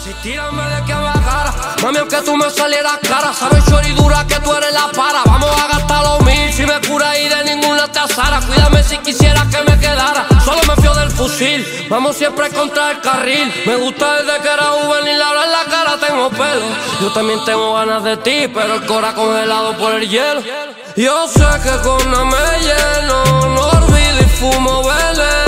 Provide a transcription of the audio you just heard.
Si tírame de que bajara, mami, aunque tú me salieras cara, sabes choridura que tú eres la para. Vamos a gastar los 1000 si me cura y de ninguna te asara. Cuídame si quisiera que me quedara, solo me fío del fusil. Vamos siempre contra el carril. Me gusta desde que era juvenil, ahora en la cara tengo pelo. Yo también tengo ganas de ti, pero el cora congelado por el hielo. Yo sé que con nada me lleno, no olvido y fumo vele.